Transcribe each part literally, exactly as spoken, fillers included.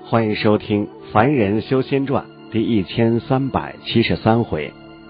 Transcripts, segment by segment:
欢迎收听《凡人修仙传》第一千三百七十三回。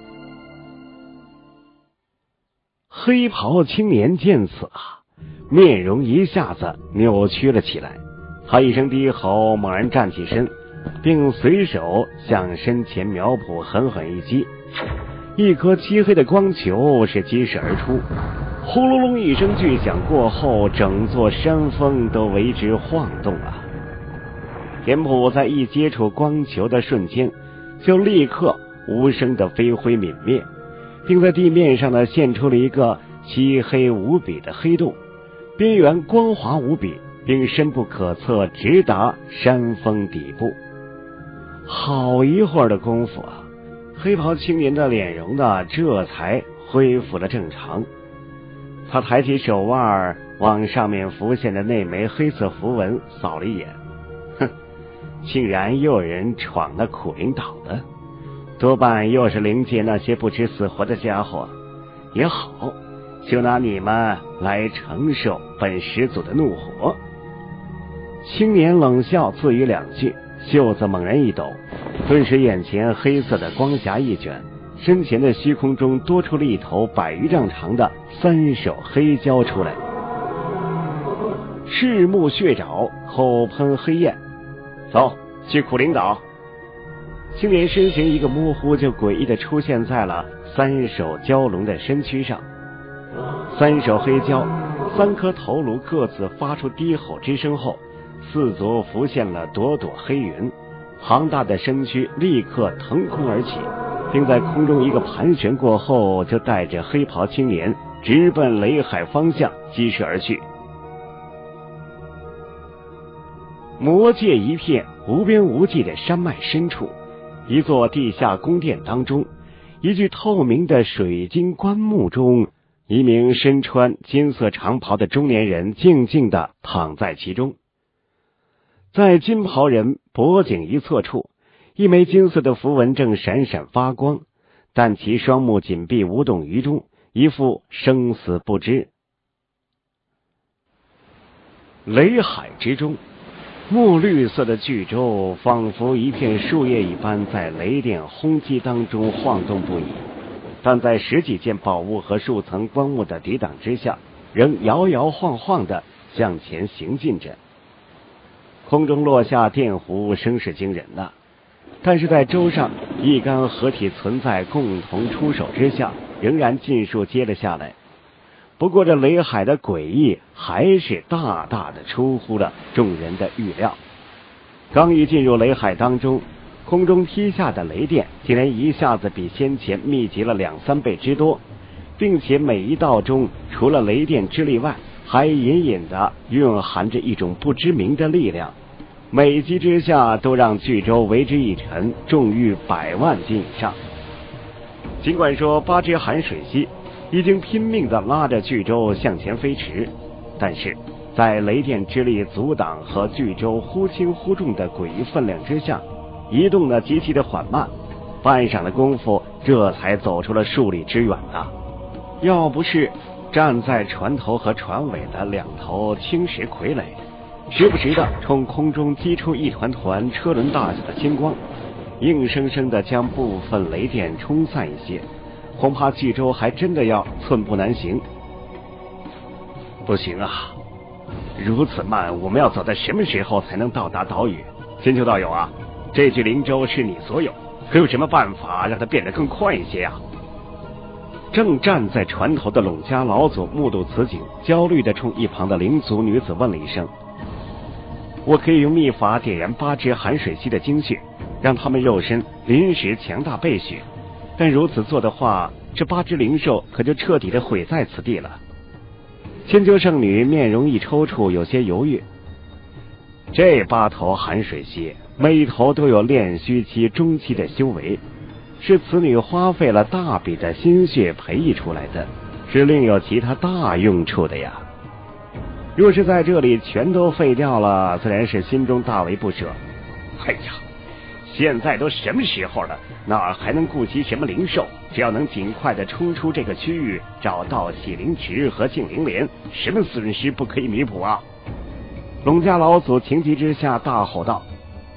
黑袍青年见此啊，面容一下子扭曲了起来。他一声低吼，猛然站起身，并随手向身前苗圃狠狠一击，一颗漆黑的光球是击射而出，呼隆隆一声巨响过后，整座山峰都为之晃动啊。田普在一接触光球的瞬间，就立刻无声的飞灰泯灭，并在地面上呢现出了一个漆黑无比的黑洞，边缘光滑无比，并深不可测，直达山峰底部。好一会儿的功夫啊，黑袍青年的脸容呢这才恢复了正常。他抬起手腕往上面浮现的那枚黑色符文扫了一眼，哼，竟然又有人闯了苦灵岛的，多半又是灵界那些不知死活的家伙。也好，就拿你们来承受本始祖的怒火。青年冷笑自语两句，袖子猛然一抖，顿时眼前黑色的光霞一卷，身前的虚空中多出了一头百余丈长的三手黑蛟出来，赤目血爪，口喷黑焰。走，去苦灵岛。青年身形一个模糊，就诡异地出现在了三手蛟龙的身躯上。三手黑蛟三颗头颅各自发出低吼之声后，四足浮现了朵朵黑云，庞大的身躯立刻腾空而起，并在空中一个盘旋过后，就带着黑袍青年直奔雷海方向击射而去。魔界一片无边无际的山脉深处，一座地下宫殿当中，一具透明的水晶棺木中，一名身穿金色长袍的中年人静静地躺在其中。在金袍人脖颈一侧处，一枚金色的符文正闪闪发光，但其双目紧闭无动于衷，一副生死不知。雷海之中，墨绿色的巨舟仿佛一片树叶一般，在雷电轰击当中晃动不已，但在十几件宝物和数层光幕的抵挡之下，仍摇摇晃晃地向前行进着。空中落下电弧，声势惊人呐！但是在舟上一干合体存在共同出手之下，仍然尽数接了下来。不过这雷海的诡异还是大大的出乎了众人的预料。刚一进入雷海当中，空中劈下的雷电竟然一下子比先前密集了两三倍之多，并且每一道中除了雷电之力外，还隐隐的蕴含着一种不知名的力量，每击之下都让巨舟为之一沉，重逾百万斤以上。尽管说八只寒水溪已经拼命地拉着巨舟向前飞驰，但是在雷电之力阻挡和巨舟忽轻忽重的诡异分量之下，移动呢极其的缓慢，半晌的功夫这才走出了数里之远啊！要不是站在船头和船尾的两头青石傀儡，时不时的冲空中击出一团团车轮大小的金光，硬生生的将部分雷电冲散一些，恐怕巨舟还真的要寸步难行。不行啊，如此慢，我们要走到什么时候才能到达岛屿？千秋道友啊，这具灵舟是你所有，可有什么办法让它变得更快一些啊？正站在船头的陇家老祖目睹此景，焦虑地冲一旁的灵族女子问了一声：我可以用秘法点燃八只寒水溪的精血，让他们肉身临时强大倍许，但如此做的话，这八只灵兽可就彻底的毁在此地了。千秋圣女面容一抽搐，有些犹豫。这八头寒水溪每头都有炼虚期中期的修为，是此女花费了大笔的心血培育出来的，是另有其他大用处的呀。若是在这里全都废掉了，自然是心中大为不舍。哎呀，现在都什么时候了，哪还能顾及什么灵兽？只要能尽快的冲出这个区域，找到洗灵池和净灵莲，什么损失不可以弥补啊？龙家老祖情急之下大吼道：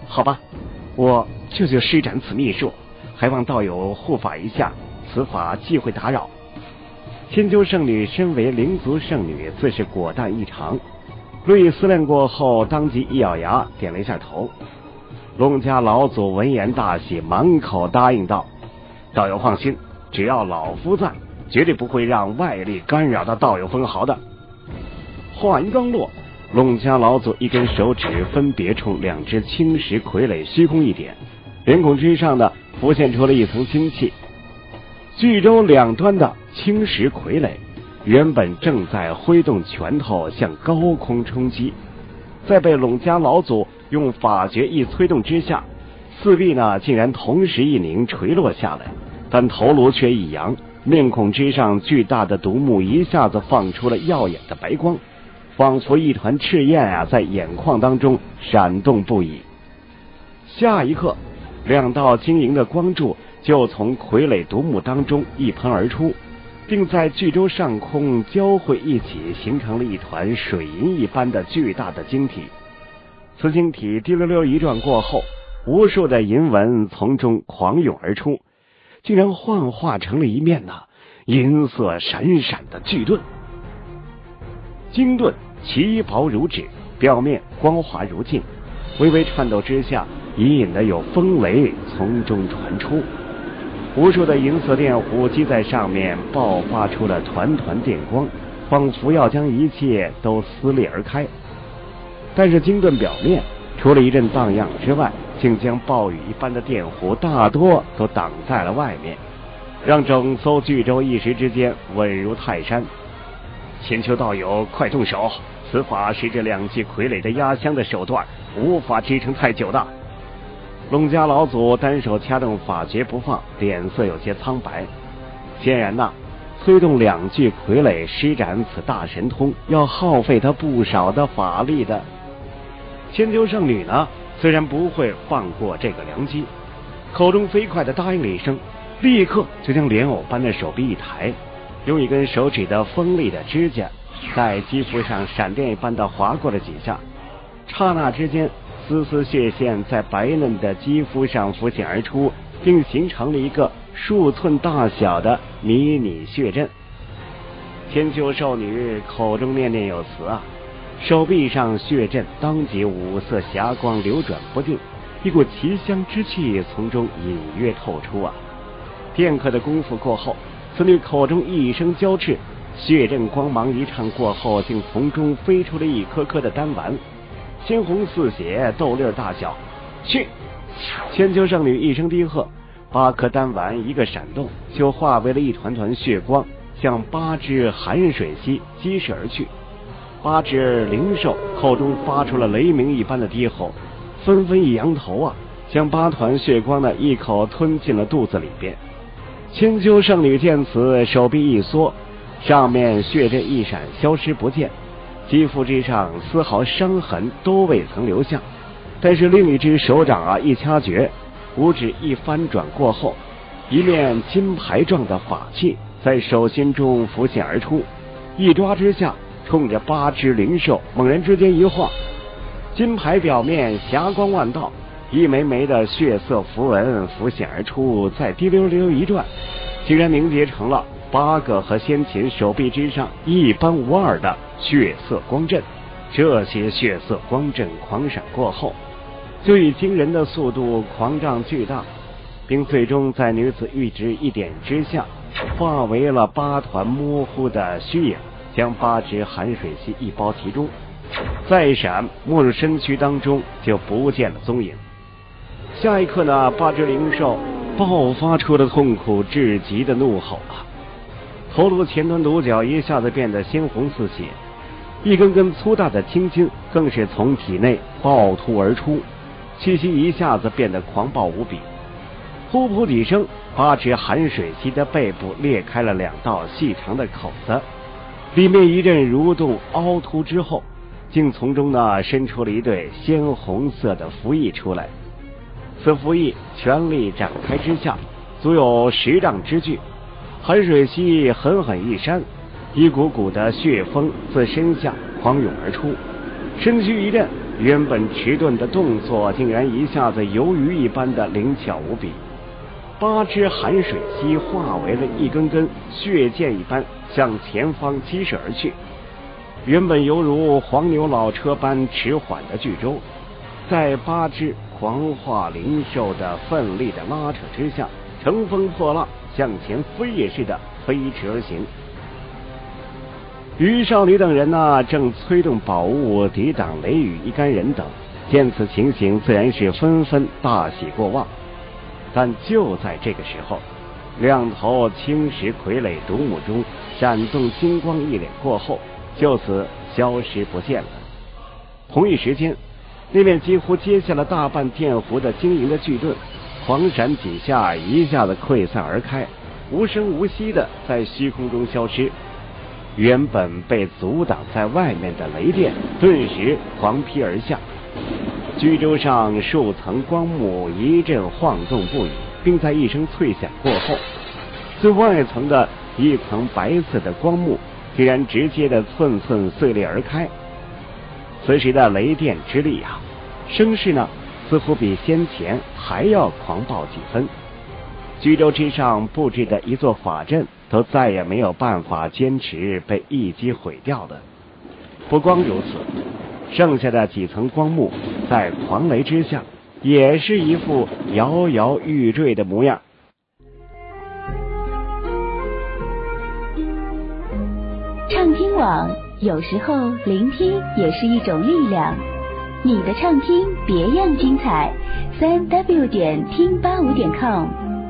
好吧，我这就施展此秘术，还望道友护法一下，此法忌讳打扰。千秋圣女身为灵族圣女，自是果断异常。陆毅思量过后，当即一咬牙，点了一下头。龙家老祖闻言大喜，满口答应道：“道友放心，只要老夫在，绝对不会让外力干扰到道友分毫的。”话音刚落，龙家老祖一根手指分别冲两只青石傀儡虚空一点，脸孔之上的浮现出了一层金气。巨洲两端的青石傀儡原本正在挥动拳头向高空冲击，在被龙家老祖用法诀一催动之下，四臂呢竟然同时一拧垂落下来，但头颅却一扬，面孔之上巨大的独目一下子放出了耀眼的白光，仿佛一团赤焰啊在眼眶当中闪动不已。下一刻，两道晶莹的光柱就从傀儡独目当中一喷而出，并在巨洲上空交汇一起，形成了一团水银一般的巨大的晶体。此晶体滴溜溜一转过后，无数的银纹从中狂涌而出，竟然幻化成了一面呢银色闪闪的巨盾。金盾奇薄如纸，表面光滑如镜，微微颤抖之下，隐隐的有风雷从中传出。无数的银色电弧击在上面，爆发出了团团电光，仿佛要将一切都撕裂而开。但是金盾表面除了一阵荡漾之外，竟将暴雨一般的电弧大多都挡在了外面，让整艘巨洲一时之间稳如泰山。千秋道友快动手，此法是这两具傀儡的压箱的手段，无法支撑太久的。龙家老祖单手掐动法诀不放，脸色有些苍白。显然呐、啊，催动两具傀儡施展此大神通，要耗费他不少的法力的。千秋圣女呢，虽然不会放过这个良机，口中飞快的答应了一声，立刻就将莲藕般的手臂一抬，用一根手指的锋利的指甲在肌肤上闪电一般的划过了几下，刹那之间，丝丝血线在白嫩的肌肤上浮现而出，并形成了一个数寸大小的迷你血阵。千秋少女口中念念有词啊，手臂上血阵当即五色霞光流转不定，一股奇香之气从中隐约透出啊。片刻的功夫过后，此女口中一声娇斥，血阵光芒一颤过后，竟从中飞出了一颗颗的丹丸，鲜红似血，豆粒大小。去！千秋圣女一声低喝，八颗丹丸一个闪动，就化为了一团团血光，向八只寒水溪激射而去。八只灵兽口中发出了雷鸣一般的低吼，纷纷一扬头啊，将八团血光呢一口吞进了肚子里边。千秋圣女见此，手臂一缩，上面血阵一闪，消失不见，肌肤之上丝毫伤痕都未曾留下。但是另一只手掌啊一掐诀，五指一翻转过后，一面金牌状的法器在手心中浮现而出，一抓之下，冲着八只灵兽猛然之间一晃，金牌表面霞光万道，一枚枚的血色符文浮现而出，再滴溜溜一转，竟然凝结成了八个和先前手臂之上一般无二的血色光阵。这些血色光阵狂闪过后，就以惊人的速度狂胀巨大，并最终在女子玉指一点之下，化为了八团模糊的虚影，将八只寒水溪一包其中，再闪没入身躯当中，就不见了踪影。下一刻呢，八只灵兽爆发出了痛苦至极的怒吼啊！头颅前端独角一下子变得鲜红似血，一根根粗大的青筋更是从体内暴突而出，气息一下子变得狂暴无比。噗噗几声，八只寒水溪的背部裂开了两道细长的口子，里面一阵蠕动凹凸之后，竟从中呢伸出了一对鲜红色的符翼出来。此符翼全力展开之下，足有十丈之巨。寒水溪狠狠一扇，一股股的血风自身下狂涌而出，身躯一震， 原本迟钝的动作竟然一下子游鱼一般的灵巧无比，八支寒水溪化为了一根根血箭一般向前方疾驶而去。原本犹如黄牛老车般迟缓的巨舟，在八只狂化灵兽的奋力的拉扯之下，乘风破浪，向前飞也似的飞驰而行。于少女等人呢，正催动宝物抵挡雷雨一干人等，见此情形，自然是纷纷大喜过望。但就在这个时候，两头青石傀儡独木中闪动金光一脸过后，就此消失不见了。同一时间，那面几乎接下了大半电弧的晶莹的巨盾，狂闪几下，一下子溃散而开，无声无息的在虚空中消失。原本被阻挡在外面的雷电顿时狂劈而下，巨舟上数层光幕一阵晃动不已，并在一声脆响过后，最外层的一层白色的光幕竟然直接的寸寸碎裂而开。此时的雷电之力啊，声势呢似乎比先前还要狂暴几分。巨舟之上布置的一座法阵都再也没有办法坚持，被一击毁掉了。不光如此，剩下的几层光幕在狂雷之下也是一副摇摇欲坠的模样。 畅听网，有时候聆听也是一种力量。你的畅听别样精彩，三 w 点听八五点 com。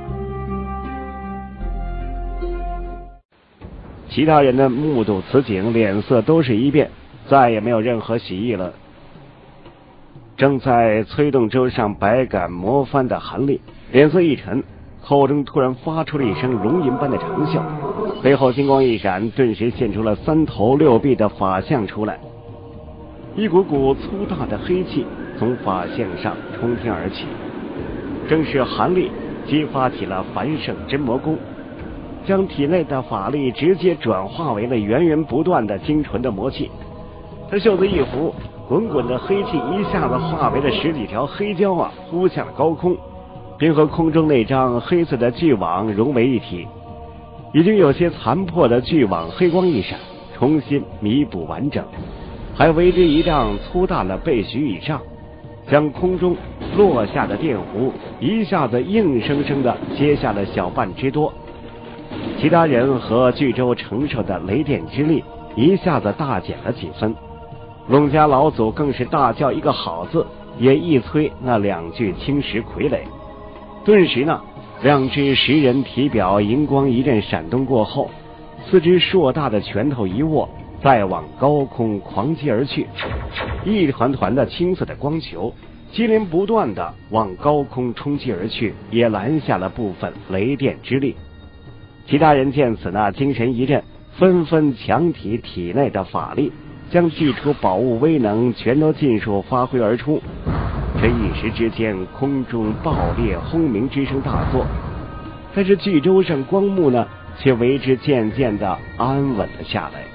其他人呢目睹此景，脸色都是一变，再也没有任何喜意了。正在催动舟上百感魔翻的韩立脸色一沉，口中突然发出了一声龙吟般的长啸，背后金光一闪，顿时现出了三头六臂的法相出来。一股股粗大的黑气从法相上冲天而起，正是韩立激发起了繁盛真魔功，将体内的法力直接转化为了源源不断的精纯的魔气。他袖子一拂，滚滚的黑气一下子化为了十几条黑蛟啊，呼向了高空，并和空中那张黑色的巨网融为一体。已经有些残破的巨网黑光一闪，重新弥补完整，还为之一丈粗大了倍许以上，将空中落下的电弧一下子硬生生的接下了小半之多。其他人和巨舟承受的雷电之力一下子大减了几分，龙家老祖更是大叫一个好字，也一催那两具青石傀儡。顿时呢，两只十人体表银光一阵闪动过后，四只硕大的拳头一握，再往高空狂击而去。一团团的青色的光球接连不断的往高空冲击而去，也拦下了部分雷电之力。其他人见此呢，精神一振，纷纷强体体内的法力，将祭出宝物威能全都尽数发挥而出。这一时之间，空中爆裂轰鸣之声大作，但是巨舟上光幕呢，却为之渐渐的安稳了下来。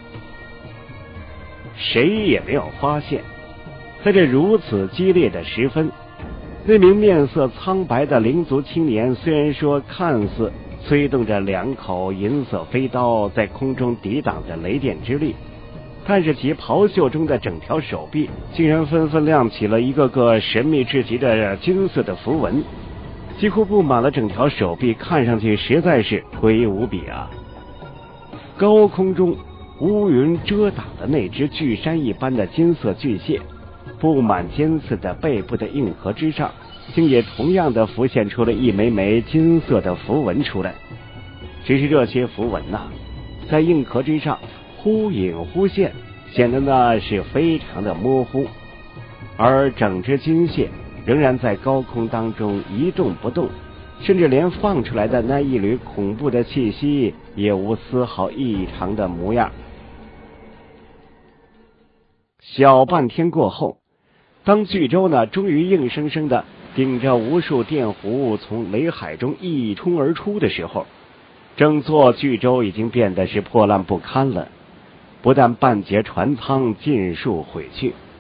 谁也没有发现，在这如此激烈的时分，那名面色苍白的灵族青年，虽然说看似催动着两口银色飞刀在空中抵挡着雷电之力，但是其袍袖中的整条手臂竟然纷纷亮起了一个个神秘至极的金色的符文，几乎布满了整条手臂，看上去实在是诡异无比啊！高空中乌云遮挡的那只巨山一般的金色巨蟹，布满尖刺的背部的硬壳之上，竟也同样的浮现出了一枚枚金色的符文出来。只是这些符文呐、啊，在硬壳之上忽隐忽现，显得那是非常的模糊，而整只金蟹仍然在高空当中一动不动，甚至连放出来的那一缕恐怖的气息也无丝毫异常的模样。小半天过后，当巨舟呢终于硬生生的顶着无数电弧从雷海中一冲而出的时候，整座巨舟已经变得是破烂不堪了。不但半截船舱尽数毁去，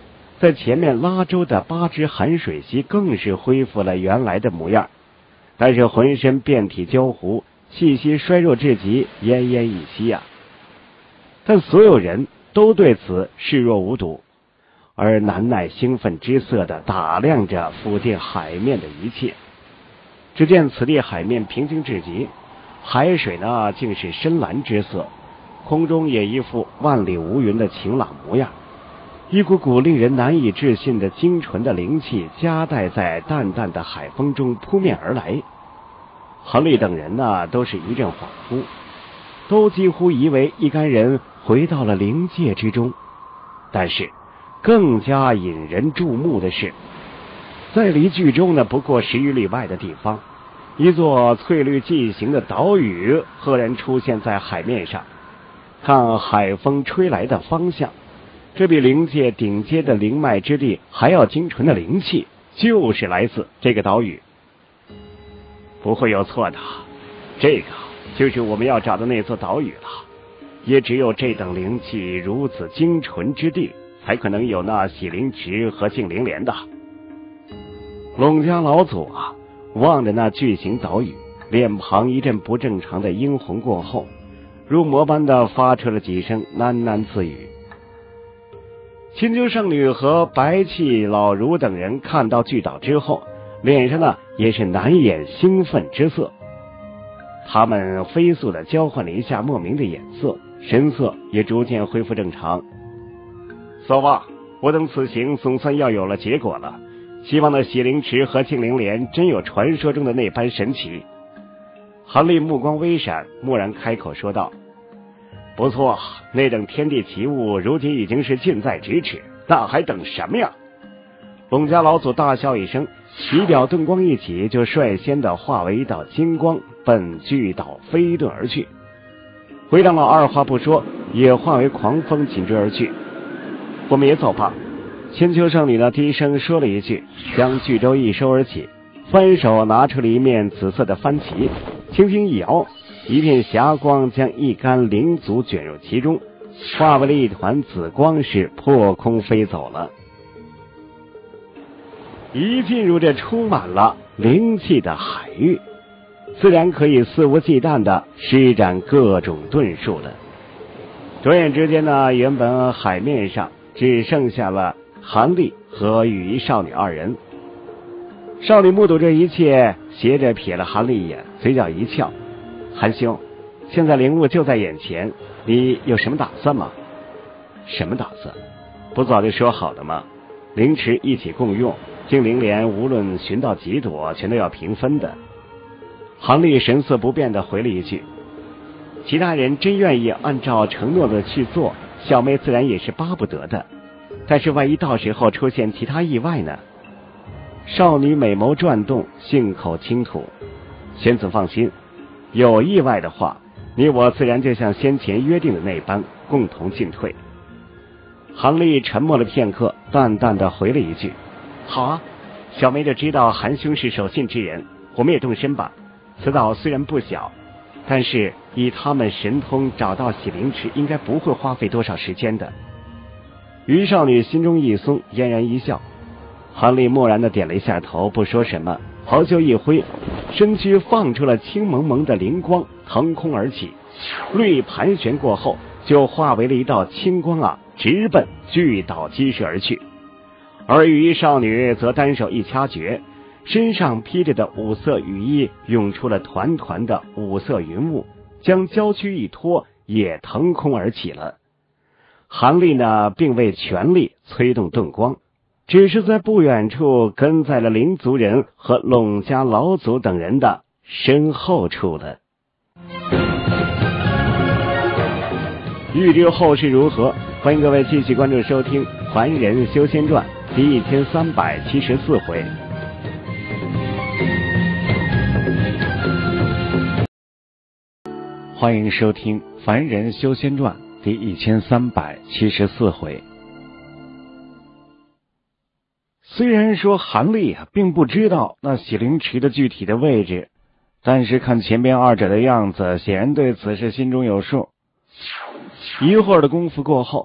在前面拉舟的八只寒水溪更是恢复了原来的模样，但是浑身遍体焦糊，气息衰弱至极，奄奄一息啊。但所有人都对此视若无睹，而难耐兴奋之色地打量着附近海面的一切。只见此地海面平静至极，海水呢竟是深蓝之色，空中也一副万里无云的晴朗模样。一股股令人难以置信的精纯的灵气夹带在淡淡的海风中扑面而来。韩立等人呢都是一阵恍惚，都几乎以为一干人回到了灵界之中。但是更加引人注目的是，在离剧中呢不过十余里外的地方，一座翠绿际形的岛屿赫然出现在海面上。看海风吹来的方向，这比灵界顶尖的灵脉之地还要精纯的灵气，就是来自这个岛屿。不会有错的，这个就是我们要找的那座岛屿了。也只有这等灵气如此精纯之地，才可能有那洗灵池和净灵莲的。龙家老祖啊，望着那巨型岛屿，脸庞一阵不正常的殷红过后，如魔般的发出了几声喃喃自语。青丘圣女和白气老儒等人看到巨岛之后，脸上呢也是难掩兴奋之色。他们飞速的交换了一下莫名的眼色，神色也逐渐恢复正常。索瓦，我等此行总算要有了结果了，希望那洗灵池和净灵莲真有传说中的那般神奇。韩立目光微闪，蓦然开口说道：不错，那等天地奇物如今已经是近在咫尺，那还等什么呀？龙家老祖大笑一声，仪表顿光一起，就率先的化为一道金光，奔巨岛飞遁而去。回荡了二话不说，也化为狂风紧追而去。我们也走吧。千秋圣女呢低声说了一句，将巨舟一收而起，翻手拿出了一面紫色的帆旗，轻轻一摇，一片霞光将一干灵族卷入其中，化为了一团紫光，是破空飞走了。一进入这充满了灵气的海域，自然可以肆无忌惮地施展各种遁术了。转眼之间呢，原本海面上只剩下了韩立和羽衣少女二人。少女目睹这一切，斜着瞥了韩立一眼，嘴角一翘：韩兄，现在灵物就在眼前，你有什么打算吗？什么打算？不早就说好的吗？灵池一起共用，净灵莲无论寻到几朵，全都要平分的。韩立神色不变地回了一句：其他人真愿意按照承诺的去做，小妹自然也是巴不得的，但是万一到时候出现其他意外呢？少女美眸转动，信口轻吐：仙子放心，有意外的话，你我自然就像先前约定的那般，共同进退。韩立沉默了片刻，淡淡的回了一句：好啊，小妹就知道韩兄是守信之人，我们也动身吧。此岛虽然不小，但是以他们神通找到洗灵池，应该不会花费多少时间的。于少女心中一松，嫣然一笑。韩立默然的点了一下头，不说什么，袍袖一挥，身躯放出了青蒙蒙的灵光，腾空而起，略盘旋过后，就化为了一道青光啊，直奔巨岛击射而去。而羽衣少女则单手一掐诀，身上披着的五色羽衣涌出了团团的五色云雾，将娇躯一拖，也腾空而起了。韩立呢，并未全力催动遁光，只是在不远处跟在了灵族人和陇家老祖等人的身后处了。欲知后事如何，欢迎各位继续关注收听《凡人修仙传》第一千三百七十四回。欢迎收听《凡人修仙传》第一千三百七十四回。虽然说韩立啊并不知道那洗灵池的具体的位置，但是看前边二者的样子，显然对此事心中有数。一会儿的功夫过后，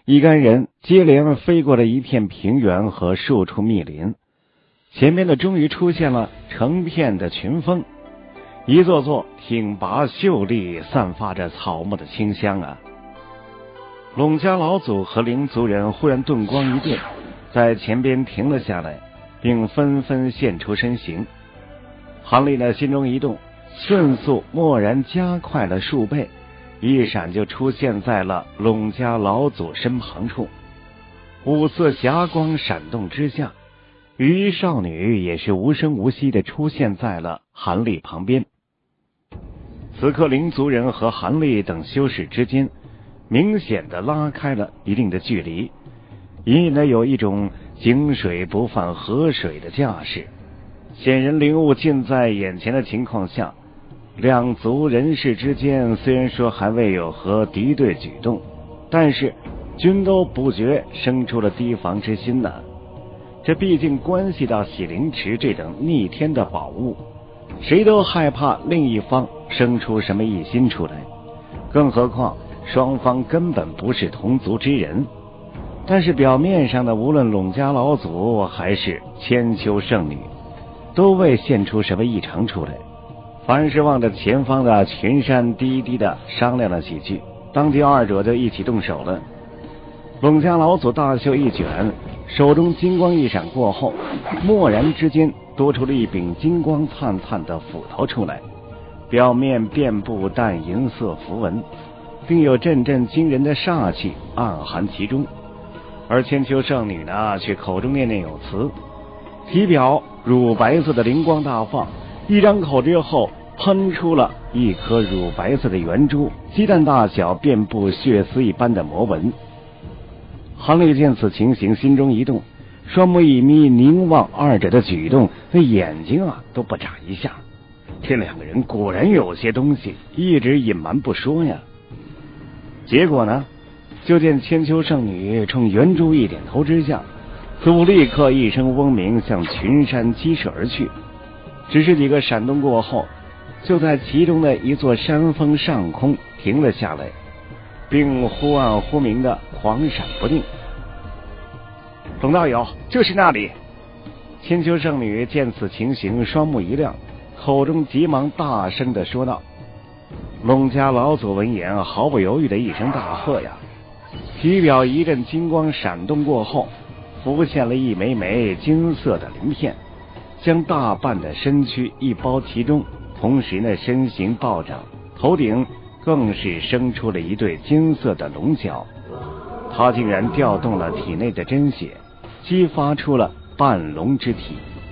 一干人接连飞过了一片平原和数处密林，前面的终于出现了成片的群峰，一座座挺拔秀丽，散发着草木的清香啊。陇家老祖和灵族人忽然顿光一顿，在前边停了下来，并纷纷现出身形。韩立呢心中一动，迅速蓦然加快了数倍，一闪就出现在了陇家老祖身旁处。五色霞光闪动之下，羽衣少女也是无声无息地出现在了韩立旁边。此刻灵族人和韩立等修士之间明显的拉开了一定的距离，隐隐的有一种井水不犯河水的架势。显然灵物近在眼前的情况下，两族人士之间虽然说还未有何敌对举动，但是均都不觉生出了提防之心呢。这毕竟关系到洗灵池这等逆天的宝物，谁都害怕另一方生出什么异心出来，更何况双方根本不是同族之人。但是表面上的无论陇家老祖还是千秋圣女，都未现出什么异常出来，凡是望着前方的群山低低的商量了几句，当即二者就一起动手了。陇家老祖大袖一卷，手中金光一闪过后，蓦然之间多出了一柄金光灿灿的斧头出来，表面遍布淡银色符文，并有阵阵惊人的煞气暗含其中。而千秋圣女呢，却口中念念有词，体表乳白色的灵光大放，一张口之后喷出了一颗乳白色的圆珠，鸡蛋大小，遍布血丝一般的魔纹。韩立见此情形，心中一动，双目一眯，凝望二者的举动，那眼睛啊都不眨一下。这两个人果然有些东西一直隐瞒不说呀。结果呢，就见千秋圣女冲圆珠一点头之下，似乎立刻一声嗡鸣，向群山激射而去。只是几个闪动过后，就在其中的一座山峰上空停了下来，并忽暗忽明的狂闪不定。董道友，就是那里！千秋圣女见此情形，双目一亮，口中急忙大声的说道。陇家老祖闻言，毫不犹豫的一声大喝呀！体表一阵金光闪动过后，浮现了一枚枚金色的鳞片，将大半的身躯一包其中，同时呢身形暴涨，头顶更是生出了一对金色的龙角。他竟然调动了体内的真血，激发出了半龙之体，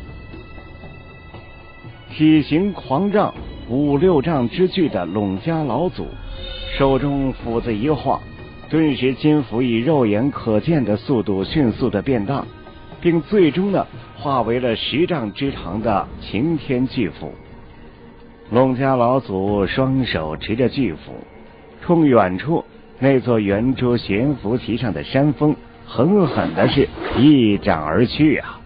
体型狂胀五六丈之巨的陇家老祖，手中斧子一晃，顿时金斧以肉眼可见的速度迅速的变大，并最终呢化为了十丈之长的擎天巨斧。陇家老祖双手持着巨斧，冲远处那座圆珠悬浮其上的山峰狠狠的是一掌而去啊！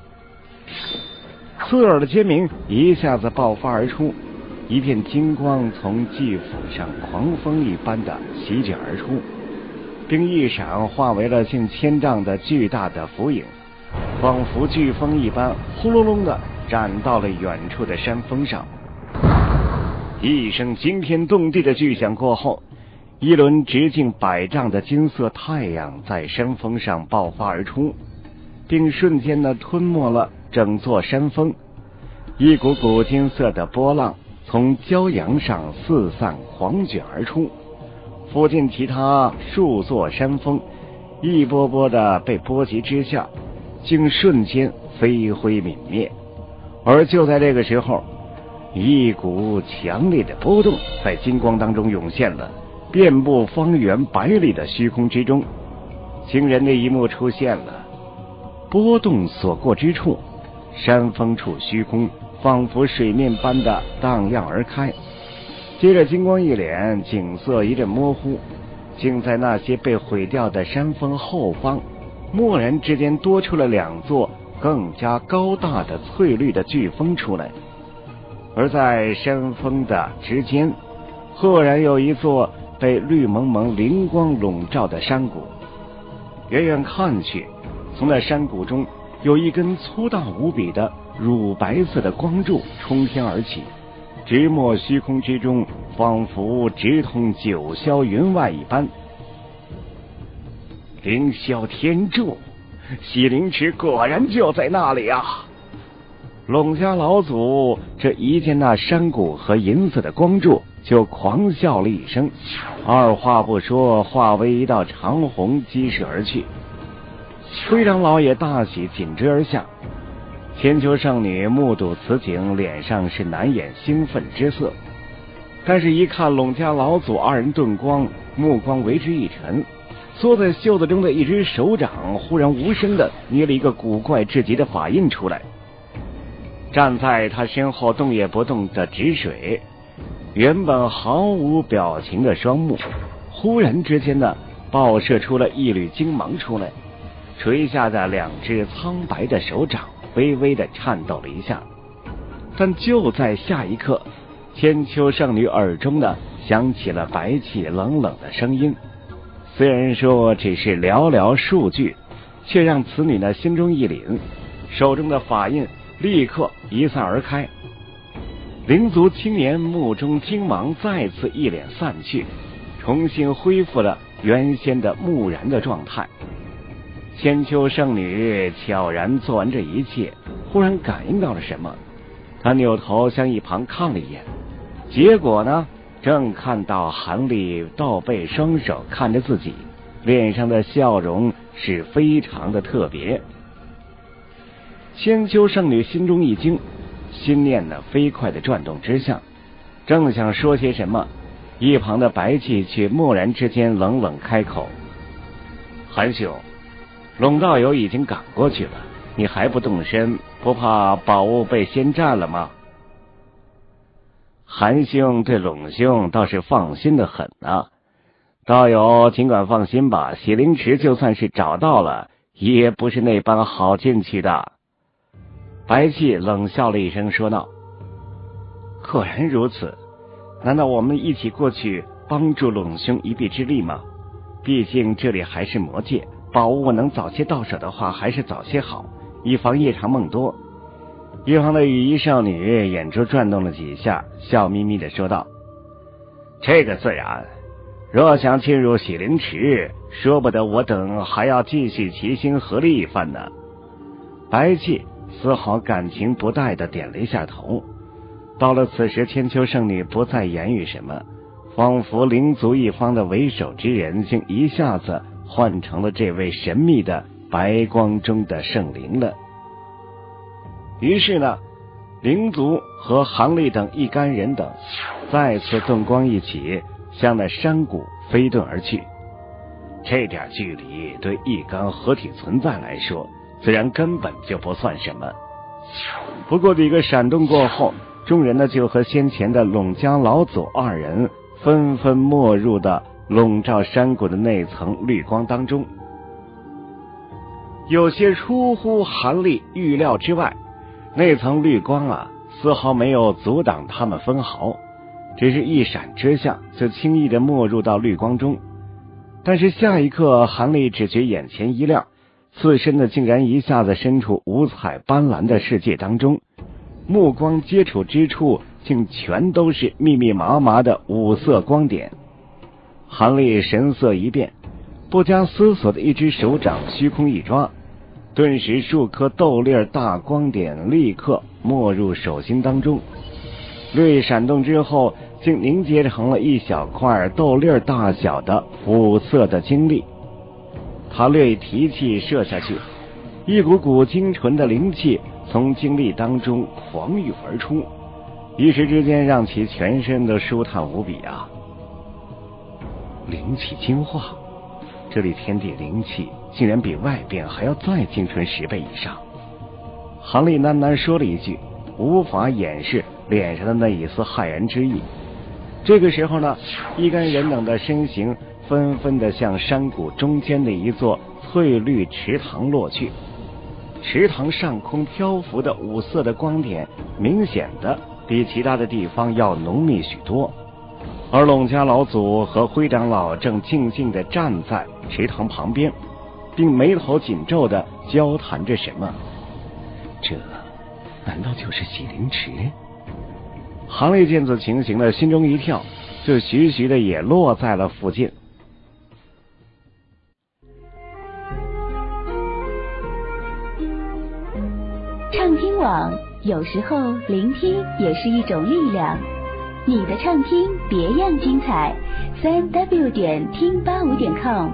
刺耳的尖鸣一下子爆发而出，一片金光从巨斧上狂风一般的席卷而出，并一闪化为了近千丈的巨大的浮影，仿佛飓风一般呼隆隆的斩到了远处的山峰上。一声惊天动地的巨响过后，一轮直径百丈的金色太阳在山峰上爆发而出，并瞬间的吞没了整座山峰。一股股金色的波浪从骄阳上四散狂卷而出，附近其他数座山峰一波波的被波及之下，竟瞬间飞灰泯灭。而就在这个时候，一股强烈的波动在金光当中涌现了，遍布方圆百里的虚空之中。惊人的一幕出现了，波动所过之处，山峰处虚空仿佛水面般的荡漾而开，接着金光一敛，景色一阵模糊，竟在那些被毁掉的山峰后方，蓦然之间多出了两座更加高大的翠绿的巨峰出来。而在山峰的之间，赫然有一座被绿蒙蒙灵光笼罩的山谷， 远远看去，从那山谷中有一根粗大无比的乳白色的光柱冲天而起，直没虚空之中，仿佛直通九霄云外一般。凌霄天柱，洗灵池果然就在那里啊！龙家老祖这一见那山谷和银色的光柱，就狂笑了一声，二话不说，化为一道长虹激射而去。灰长老也大喜，紧追而下。千秋圣女目睹此景，脸上是难掩兴奋之色，但是一看龙家老祖二人遁光，目光为之一沉，缩在袖子中的一只手掌忽然无声的捏了一个古怪至极的法印出来。站在他身后动也不动的止水，原本毫无表情的双目，忽然之间呢，爆射出了一缕金芒出来，垂下的两只苍白的手掌微微的颤抖了一下。但就在下一刻，千秋圣女耳中呢响起了白气冷冷的声音，虽然说只是寥寥数句，却让此女呢心中一凛，手中的法印立刻一散而开。灵族青年目中金芒再次一脸散去，重新恢复了原先的木然的状态。千秋圣女悄然做完这一切，忽然感应到了什么，她扭头向一旁看了一眼，结果呢，正看到韩立倒背双手看着自己，脸上的笑容是非常的特别。千秋圣女心中一惊，心念呢飞快的转动之下，正想说些什么，一旁的白气却蓦然之间冷冷开口：韩兄，龙道友已经赶过去了，你还不动身，不怕宝物被先占了吗？韩兄对龙兄倒是放心的很啊，道友尽管放心吧，洗灵池就算是找到了，也不是那般好进去的。白气冷笑了一声说道：果然如此，难道我们一起过去帮助龙兄一臂之力吗？毕竟这里还是魔界，宝物能早些到手的话还是早些好，以防夜长梦多。一旁的羽衣少女眼珠转动了几下，笑眯眯的说道：这个自然，若想进入洗灵池，说不得我等还要继续齐心合力一番呢。白气丝毫感情不带的点了一下头。到了此时，千秋圣女不再言语什么，仿佛灵族一方的为首之人竟一下子换成了这位神秘的白光中的圣灵了。于是呢，灵族和韩立等一干人等再次遁光一起向那山谷飞遁而去。这点距离对一干合体存在来说自然根本就不算什么。不过几个闪动过后，众人呢就和先前的陇家老祖二人纷纷没入的笼罩山谷的那层绿光当中。有些出乎韩立预料之外，那层绿光啊丝毫没有阻挡他们分毫，只是一闪之下就轻易的没入到绿光中。但是下一刻，韩立只觉眼前一亮，自身的竟然一下子身处五彩斑斓的世界当中，目光接触之处竟全都是密密麻麻的五色光点。韩立神色一变，不加思索的一只手掌虚空一抓，顿时数颗豆粒大光点立刻没入手心当中，略闪动之后竟凝结成了一小块豆粒大小的五色的精力。他略一提气射下去，一股股精纯的灵气从精力当中狂涌而出，一时之间让其全身都舒坦无比啊！灵气精化，这里天地灵气竟然比外边还要再精纯十倍以上。韩立喃喃说了一句，无法掩饰脸上的那一丝骇然之意。这个时候呢，一干人等的身形纷纷的向山谷中间的一座翠绿池塘落去。池塘上空漂浮的五色的光点明显的比其他的地方要浓密许多，而陇家老祖和灰长老正静静的站在池塘旁边， 并眉头紧皱地交谈着什么。这难道就是洗灵池？行内见此情形的心中一跳，就徐徐的也落在了附近。 畅听网，有时候聆听也是一种力量。你的畅听别样精彩，三 w 点听八五点 com。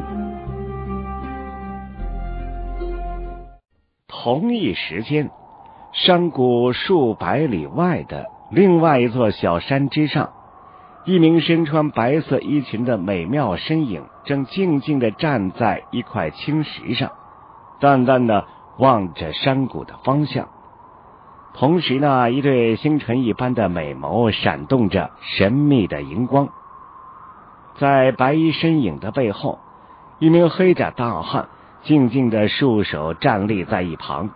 同一时间，山谷数百里外的另外一座小山之上，一名身穿白色衣裙的美妙身影正静静地站在一块青石上，淡淡地望着山谷的方向。同时呢，一对星辰一般的美眸闪动着神秘的荧光。在白衣身影的背后，一名黑甲大汉静静地束手站立在一旁。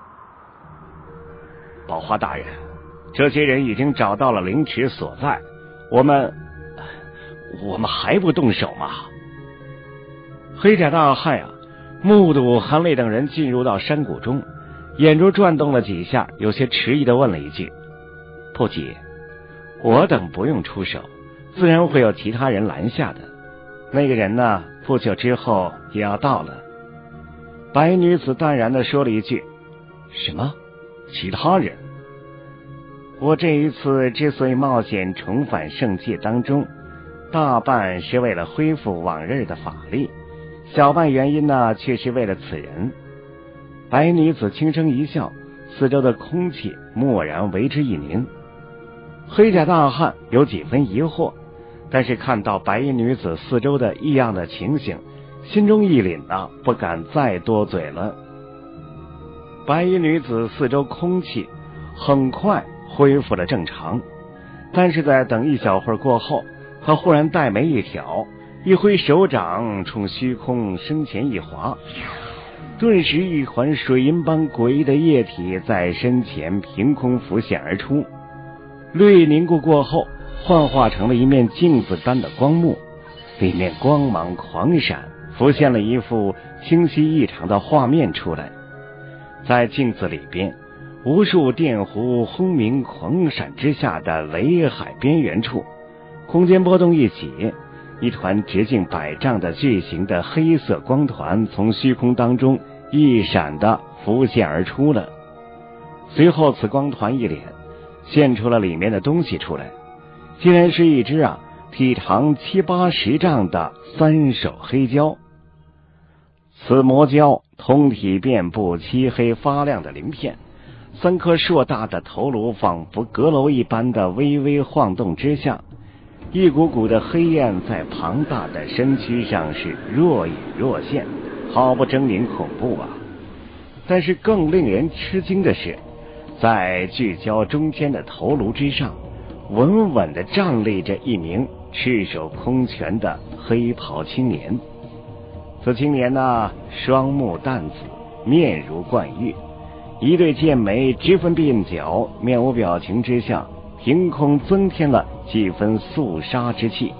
宝花大人，这些人已经找到了灵池所在，我们我们还不动手吗？黑甲大汉啊，目睹韩磊等人进入到山谷中，眼珠转动了几下，有些迟疑地问了一句：不急，我等不用出手，自然会有其他人拦下的。那个人呢，不久之后也要到了。白女子淡然地说了一句：什么？其他人？我这一次之所以冒险重返圣界当中，大半是为了恢复往日的法力，小半原因呢，却是为了此人。白女子轻声一笑，四周的空气蓦然为之一凝。黑甲大汉有几分疑惑，但是看到白衣女子四周的异样的情形，心中一凛啊，不敢再多嘴了。白衣女子四周空气很快恢复了正常，但是在等一小会儿过后，她忽然黛眉一挑，一挥手掌冲虚空身前一划，顿时一团水银般诡异的液体在身前凭空浮现而出，略凝固过后，幻化成了一面镜子般的光幕，里面光芒狂闪，浮现了一幅清晰异常的画面出来。在镜子里边，无数电弧轰鸣狂闪之下的雷海边缘处，空间波动一起，一团直径百丈的巨型的黑色光团从虚空当中一闪的浮现而出了。随后此光团一脸，现出了里面的东西出来，竟然是一只啊体长七八十丈的三手黑蛟。此魔蛟通体遍布漆黑发亮的鳞片，三颗硕大的头颅仿佛阁楼一般的微微晃动之下，一股股的黑焰在庞大的身躯上是若隐若现，毫不狰狞恐怖啊。但是更令人吃惊的是，在巨蛟中间的头颅之上，稳稳地站立着一名赤手空拳的黑袍青年。此青年呢，双目淡紫，面如冠玉，一对剑眉直分鬓角，面无表情之下，凭空增添了几分肃杀之气。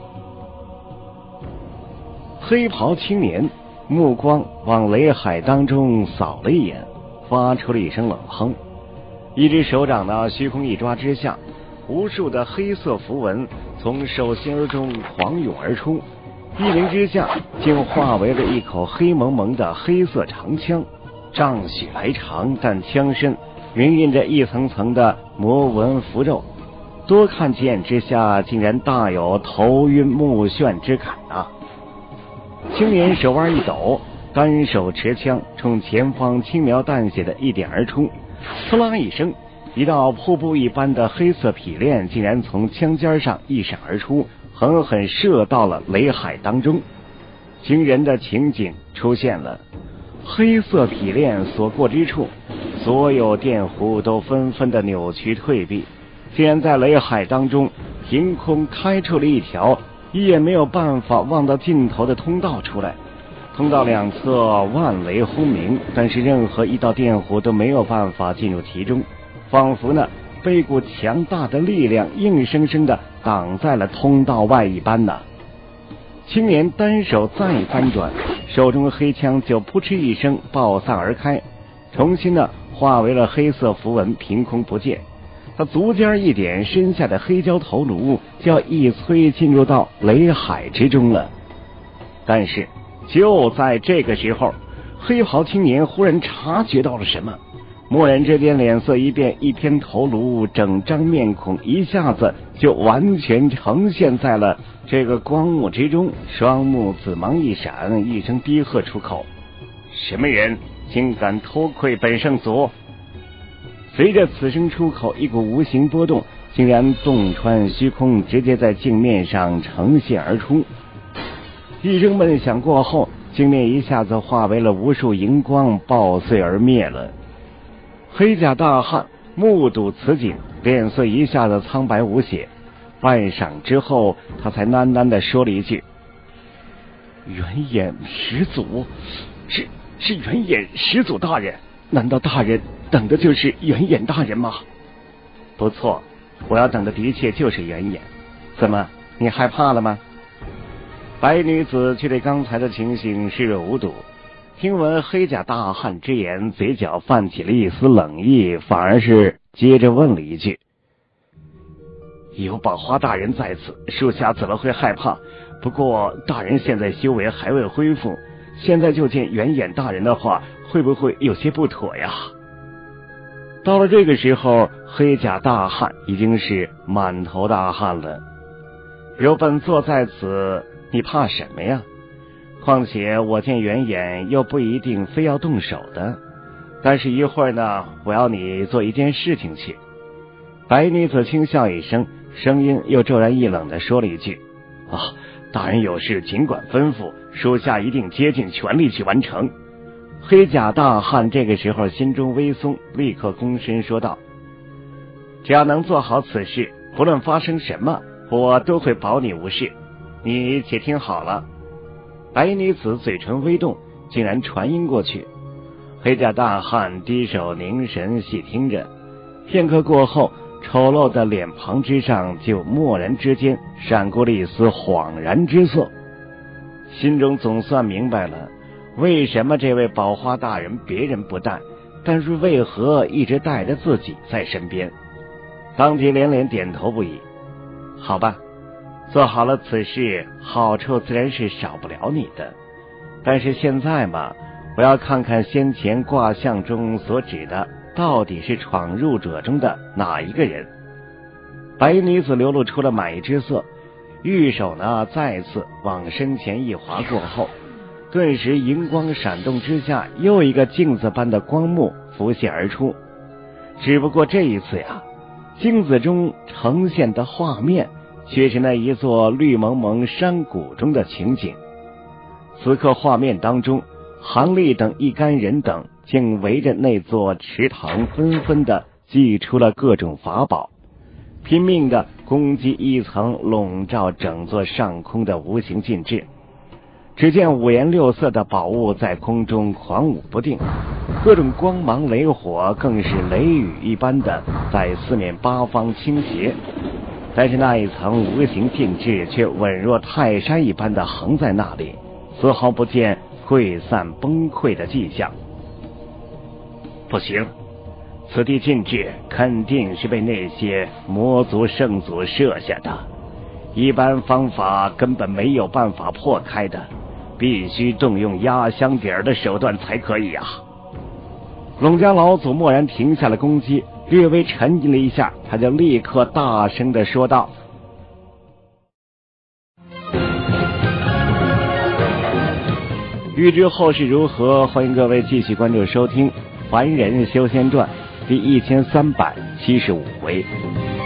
黑袍青年目光往雷海当中扫了一眼，发出了一声冷哼，一只手掌呢虚空一抓之下，无数的黑色符文从手心中狂涌而出，一灵之下竟化为了一口黑蒙蒙的黑色长枪，丈许来长，但枪身云印着一层层的魔纹符咒，多看几眼之下，竟然大有头晕目眩之感啊！青年手腕一抖，单手持枪冲前方轻描淡写的一点而出，呲啦一声，一道瀑布一般的黑色劈链竟然从枪尖上一闪而出，狠狠射到了雷海当中。惊人的情景出现了，黑色劈链所过之处，所有电弧都纷纷的扭曲退避，竟然在雷海当中凭空开出了一条一眼没有办法望到尽头的通道出来。通道两侧万雷轰鸣，但是任何一道电弧都没有办法进入其中，仿佛呢被一股强大的力量硬生生的挡在了通道外一般呢。青年单手再翻转， 手中黑枪就扑哧一声爆散而开，重新呢化为了黑色符文，凭空不见。他足尖一点，身下的黑胶头颅就要一催进入到雷海之中了。但是就在这个时候，黑袍青年忽然察觉到了什么，蓦然之间脸色一变，一偏头颅，整张面孔一下子就完全呈现在了这个光幕之中，双目紫芒一闪，一声低喝出口：什么人竟敢偷窥本圣祖？随着此声出口，一股无形波动竟然洞穿虚空，直接在镜面上呈现而出。一声闷响过后，镜面一下子化为了无数荧光，爆碎而灭了。黑甲大汉目睹此景，脸色一下子苍白无血，半晌之后，他才喃喃地说了一句：元眼始祖，是是元眼始祖大人，难道大人等的就是元眼大人吗？不错，我要等的的确就是元眼。怎么，你害怕了吗？白女子却对刚才的情形视若无睹，听闻黑甲大汉之言，嘴角泛起了一丝冷意，反而是接着问了一句：有宝花大人在此，属下怎么会害怕？不过大人现在修为还未恢复，现在就见元眼大人的话，会不会有些不妥呀？到了这个时候，黑甲大汉已经是满头大汗了。有本座在此，你怕什么呀？况且我见元眼又不一定非要动手的，但是一会儿呢，我要你做一件事情去。白女子轻笑一声，声音又骤然一冷地说了一句：啊，大人有事尽管吩咐，属下一定竭尽全力去完成。黑甲大汉这个时候心中微松，立刻躬身说道：只要能做好此事，不论发生什么，我都会保你无事。你且听好了。白女子嘴唇微动，竟然传音过去。黑甲大汉低手凝神细听着，片刻过后，丑陋的脸庞之上就蓦然之间闪过了一丝恍然之色，心中总算明白了为什么这位宝花大人别人不带，但是为何一直带着自己在身边。当即连连点头不已。好吧，做好了此事，好处自然是少不了你的。但是现在嘛，我要看看先前卦象中所指的到底是闯入者中的哪一个人。白女子流露出了满意之色，玉手呢再次往身前一划过后，顿时荧光闪动之下，又一个镜子般的光幕浮现而出。只不过这一次呀，镜子中呈现的画面却是那一座绿蒙蒙山谷中的情景。此刻画面当中，韩立等一干人等竟围着那座池塘，纷纷的祭出了各种法宝，拼命的攻击一层笼罩整座上空的无形禁制。只见五颜六色的宝物在空中狂舞不定，各种光芒雷火更是雷雨一般的在四面八方倾斜，但是那一层无形禁制却稳若泰山一般的横在那里，丝毫不见溃散崩溃的迹象。不行，此地禁制肯定是被那些魔族圣祖设下的，一般方法根本没有办法破开的，必须动用压箱底儿的手段才可以啊！龙家老祖蓦然停下了攻击，略微沉吟了一下，他就立刻大声地说道：欲知后事如何，欢迎各位继续关注收听《凡人修仙传》第一千三百七十五回。